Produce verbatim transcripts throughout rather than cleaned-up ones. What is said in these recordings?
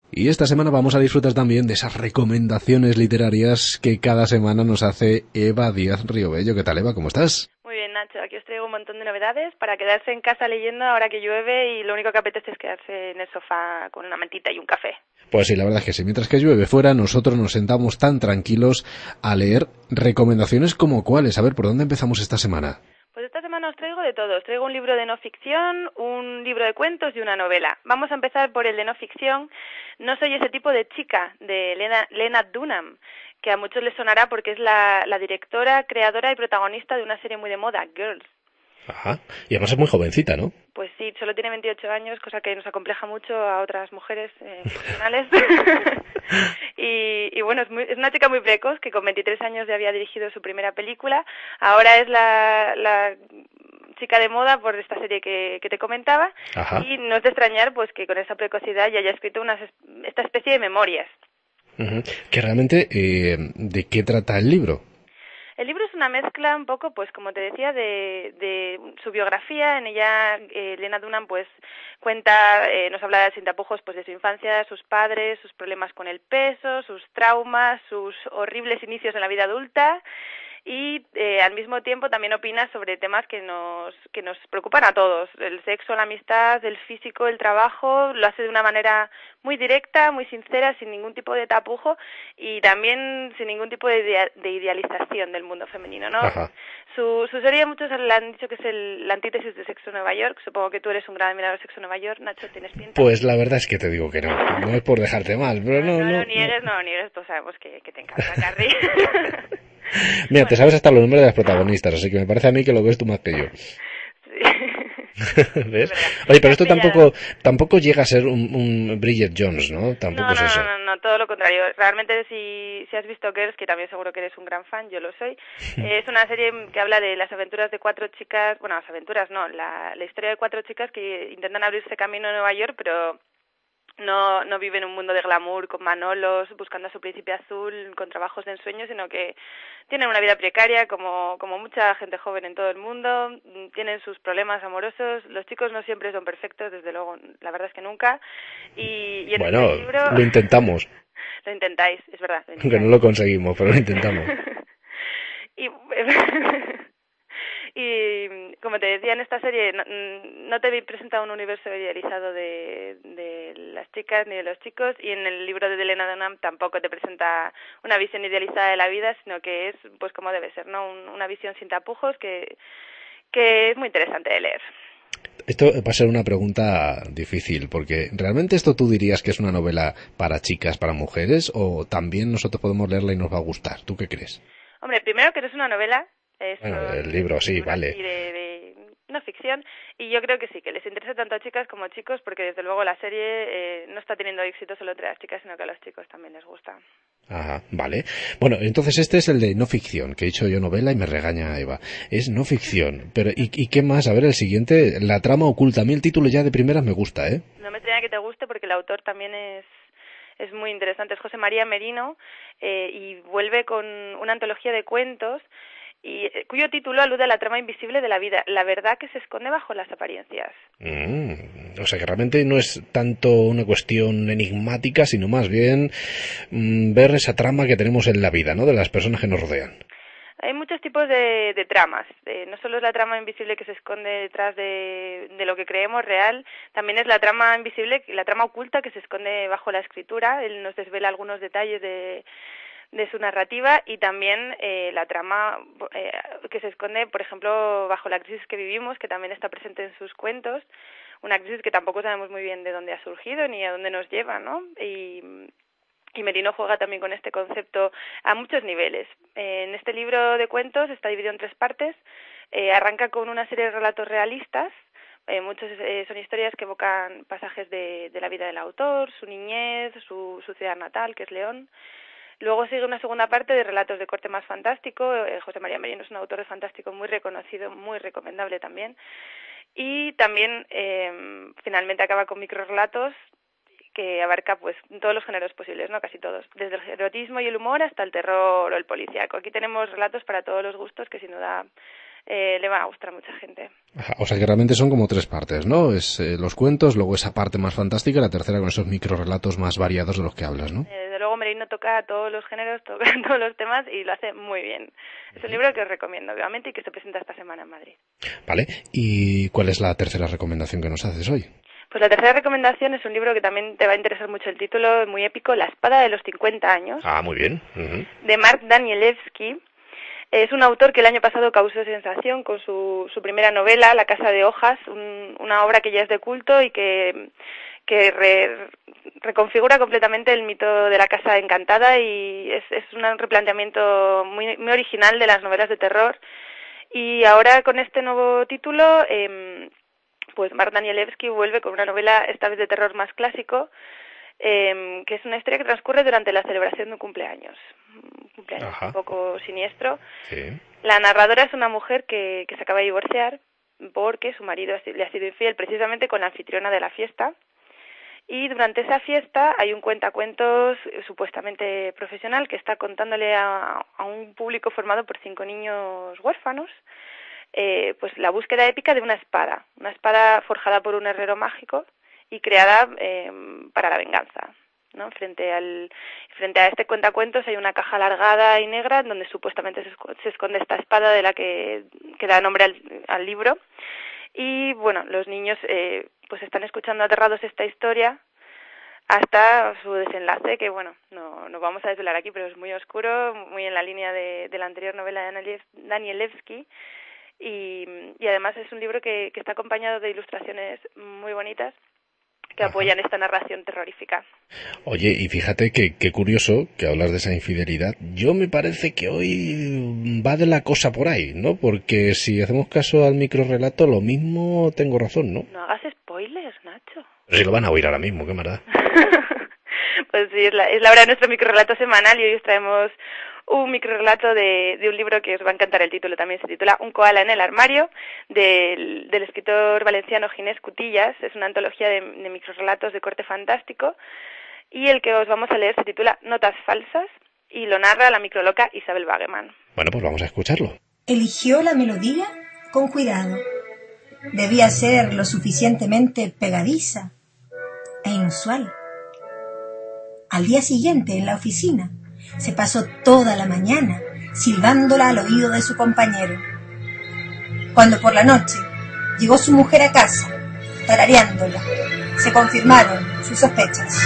Y esta semana vamos a disfrutar también de esas recomendaciones literarias que cada semana nos hace Eva Díaz Riobello. ¿Qué tal, Eva? ¿Cómo estás? Muy bien, Nacho. Aquí os traigo un montón de novedades para quedarse en casa leyendo ahora que llueve y lo único que apetece es quedarse en el sofá con una mantita y un café. Pues sí, la verdad es que sí. Mientras que llueve fuera, nosotros nos sentamos tan tranquilos a leer recomendaciones como cuáles. A ver, ¿por dónde empezamos esta semana? Pues esta semana os traigo de todo. Os traigo un libro de no ficción, un libro de cuentos y una novela. Vamos a empezar por el de no ficción. No soy ese tipo de chica, de Lena, Lena Dunham, que a muchos les sonará porque es la, la directora, creadora y protagonista de una serie muy de moda, Girls. Ajá. Y además es muy jovencita, ¿no? Pues sí, solo tiene veintiocho años, cosa que nos acompleja mucho a otras mujeres eh, profesionales. y, y bueno, es, muy, es una chica muy precoz que con veintitrés años ya había dirigido su primera película. Ahora es la, la chica de moda por esta serie que, que te comentaba. Ajá. Y no es de extrañar pues que con esa precocidad ya haya escrito unas, esta especie de memorias. Uh-huh. Que realmente, eh, ¿de qué trata el libro? El libro es una mezcla un poco, pues como te decía, de, de su biografía. En ella, eh, Lena Dunham, pues cuenta, eh, nos habla sin tapujos, pues de su infancia, sus padres, sus problemas con el peso, sus traumas, sus horribles inicios en la vida adulta. Y eh, al mismo tiempo también opina sobre temas que nos que nos preocupan a todos: el sexo, la amistad, el físico, el trabajo. Lo hace de una manera muy directa, muy sincera, sin ningún tipo de tapujo y también sin ningún tipo de, idea, de idealización del mundo femenino, ¿no? Ajá. Su, su serie muchos le han dicho que es el, la antítesis de Sexo en Nueva York. Supongo que tú eres un gran admirador de Sexo en Nueva York, Nacho, ¿tienes pinta? Pues la verdad es que te digo que no. No es por dejarte mal, pero no, no, no, no. no niegues, no, no niegues, tú sabemos que, que te encanta, Carrie. Mira, bueno. te sabes hasta los nombres de las protagonistas, así que me parece a mí que lo ves tú más que yo. Sí. ¿Ves? Oye, pero esto tampoco tampoco llega a ser un, un Bridget Jones, ¿no? Tampoco no, es no, eso. No, no, no, todo lo contrario. Realmente si, si has visto Girls, que también seguro que eres un gran fan, yo lo soy, es una serie que habla de las aventuras de cuatro chicas, bueno, las aventuras no, la, la historia de cuatro chicas que intentan abrirse camino en Nueva York, pero no no viven un mundo de glamour con Manolos, buscando a su príncipe azul, con trabajos de ensueño, sino que tienen una vida precaria como como mucha gente joven en todo el mundo, tienen sus problemas amorosos, los chicos no siempre son perfectos, desde luego, la verdad es que nunca, y, y en Bueno, este libro... lo intentamos. Lo intentáis, es verdad. Lo Aunque no lo conseguimos, pero lo intentamos. y... Y como te decía, en esta serie no, no te presenta un universo idealizado de, de las chicas ni de los chicos, y en el libro de Lena Dunham tampoco te presenta una visión idealizada de la vida, sino que es pues como debe ser, ¿no? Un, una visión sin tapujos que, que es muy interesante de leer. Esto va a ser una pregunta difícil, porque ¿realmente esto tú dirías que es una novela para chicas, para mujeres, o también nosotros podemos leerla y nos va a gustar? ¿Tú qué crees? Hombre, primero que no es una novela. Es Bueno, el libro sí, vale. De, de no ficción, y yo creo que sí, que les interesa tanto a chicas como a chicos, porque desde luego la serie eh, no está teniendo éxito solo entre las chicas, sino que a los chicos también les gusta. Ajá, vale. Bueno, entonces este es el de no ficción, que he dicho yo novela y me regaña Eva. Es no ficción, pero ¿y, y qué más? A ver, el siguiente, la trama oculta. A mí el título ya de primeras me gusta, ¿eh? No me extraña que te guste porque el autor también es es muy interesante, es José María Merino, eh, y vuelve con una antología de cuentos y cuyo título alude a la trama invisible de la vida, la verdad que se esconde bajo las apariencias. Mm, o sea que realmente no es tanto una cuestión enigmática, sino más bien mmm, ver esa trama que tenemos en la vida, ¿no? De las personas que nos rodean. Hay muchos tipos de, de tramas, eh, no solo es la trama invisible que se esconde detrás de, de lo que creemos real, también es la trama invisible, la trama oculta que se esconde bajo la escritura. Él nos desvela algunos detalles de de su narrativa, y también eh, la trama eh, que se esconde, por ejemplo, bajo la crisis que vivimos, que también está presente en sus cuentos, una crisis que tampoco sabemos muy bien de dónde ha surgido ni a dónde nos lleva, ¿no? Y, y Merino juega también con este concepto a muchos niveles. Eh, en este libro de cuentos está dividido en tres partes. Eh, arranca con una serie de relatos realistas. Eh, muchos eh, son historias que evocan pasajes de, de la vida del autor, su niñez, su, su ciudad natal, que es León. Luego sigue una segunda parte de relatos de corte más fantástico. Eh, José María Merino es un autor de fantástico muy reconocido, muy recomendable también. Y también, eh, finalmente, acaba con microrelatos que abarca pues todos los géneros posibles, ¿no? Casi todos, desde el erotismo y el humor hasta el terror o el policíaco. Aquí tenemos relatos para todos los gustos que sin duda eh, le va a gustar a mucha gente. Ajá, o sea que realmente son como tres partes, ¿no? Es eh, los cuentos, luego esa parte más fantástica y la tercera con esos microrelatos más variados de los que hablas, ¿no? Eh, desde luego Merino toca todos los géneros, toca todos los temas y lo hace muy bien. Es un libro que os recomiendo vivamente y que se presenta esta semana en Madrid. Vale, ¿y cuál es la tercera recomendación que nos haces hoy? Pues la tercera recomendación es un libro que también te va a interesar mucho el título, muy épico, La espada de los cincuenta años. Ah, muy bien. Uh-huh. De Mark Danielewski. Es un autor que el año pasado causó sensación con su, su primera novela, La casa de hojas, un, una obra que ya es de culto y que, que re, reconfigura completamente el mito de la casa encantada y es, es un replanteamiento muy, muy original de las novelas de terror. Y ahora con este nuevo título, eh, pues Mark Danielewski vuelve con una novela, esta vez de terror más clásico, Eh, que es una historia que transcurre durante la celebración de un cumpleaños, un cumpleaños Ajá. un poco siniestro. Sí. La narradora es una mujer que, que se acaba de divorciar porque su marido le ha sido infiel precisamente con la anfitriona de la fiesta, y durante esa fiesta hay un cuentacuentos supuestamente profesional que está contándole a, a un público formado por cinco niños huérfanos eh, pues la búsqueda épica de una espada, una espada forjada por un herrero mágico y creada eh, para la venganza, ¿no? Frente al frente a este cuentacuentos hay una caja alargada y negra donde supuestamente se, esco- se esconde esta espada de la que, que da nombre al, al libro. Y bueno, los niños eh, pues están escuchando aterrados esta historia hasta su desenlace, que bueno, no, no vamos a desvelar aquí, pero es muy oscuro, muy en la línea de, de la anterior novela de Danielewski. Y, y además es un libro que, que está acompañado de ilustraciones muy bonitas que Ajá. apoyan esta narración terrorífica. Oye, y fíjate que, qué curioso que hablas de esa infidelidad. Yo me parece que hoy va de la cosa por ahí, ¿no? Porque si hacemos caso al microrrelato, lo mismo tengo razón, ¿no? No hagas spoilers, Nacho. Pero si lo van a oír ahora mismo, qué maldad. Pues sí, es la, es la hora de nuestro microrrelato semanal y hoy os traemos un microrrelato de, de un libro que os va a encantar el título, también se titula Un koala en el armario, del, del escritor valenciano Ginés Cutillas. Es una antología de, de microrrelatos de corte fantástico y el que os vamos a leer se titula Notas falsas y lo narra la microloca Isabel Wageman. Bueno, pues vamos a escucharlo. Eligió la melodía con cuidado. Debía ser lo suficientemente pegadiza e inusual. Al día siguiente, en la oficina, se pasó toda la mañana silbándola al oído de su compañero. Cuando por la noche llegó su mujer a casa, tarareándola, se confirmaron sus sospechas.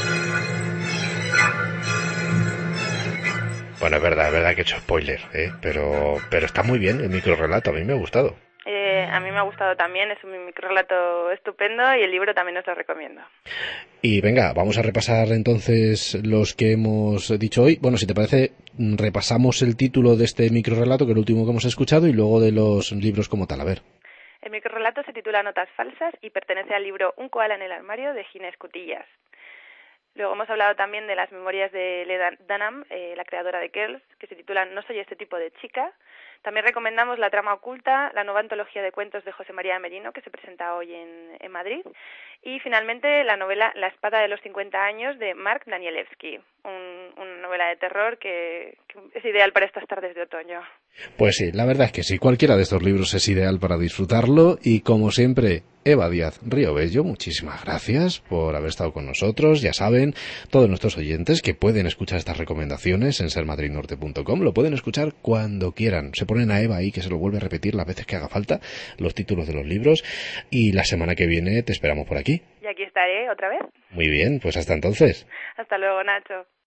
Bueno, es verdad, es verdad que he hecho spoiler, ¿eh? pero, pero está muy bien el microrrelato, a mí me ha gustado. Eh, a mí me ha gustado también, es un microrrelato estupendo y el libro también os lo recomiendo. Y venga, vamos a repasar entonces los que hemos dicho hoy. Bueno, si te parece, repasamos el título de este microrrelato, que es el último que hemos escuchado, y luego de los libros como tal. A ver. El microrrelato se titula Notas falsas y pertenece al libro Un koala en el armario de Ginés Cutillas. Luego hemos hablado también de las memorias de Leda Dunham, eh, la creadora de Girls, que se titulan No soy este tipo de chica. También recomendamos La trama oculta, la nueva antología de cuentos de José María Merino, que se presenta hoy en, en Madrid. Y finalmente la novela La espada de los cincuenta años de Mark Danielewski, un, una novela de terror que, que es ideal para estas tardes de otoño. Pues sí, la verdad es que sí, cualquiera de estos libros es ideal para disfrutarlo y como siempre, Eva Díaz Río Bello, muchísimas gracias por haber estado con nosotros. Ya saben, todos nuestros oyentes que pueden escuchar estas recomendaciones en ser madrid norte punto com, lo pueden escuchar cuando quieran. Se ponen a Eva ahí que se lo vuelve a repetir las veces que haga falta, los títulos de los libros, y la semana que viene te esperamos por aquí. Y aquí estaré otra vez. Muy bien, pues hasta entonces. Hasta luego, Nacho.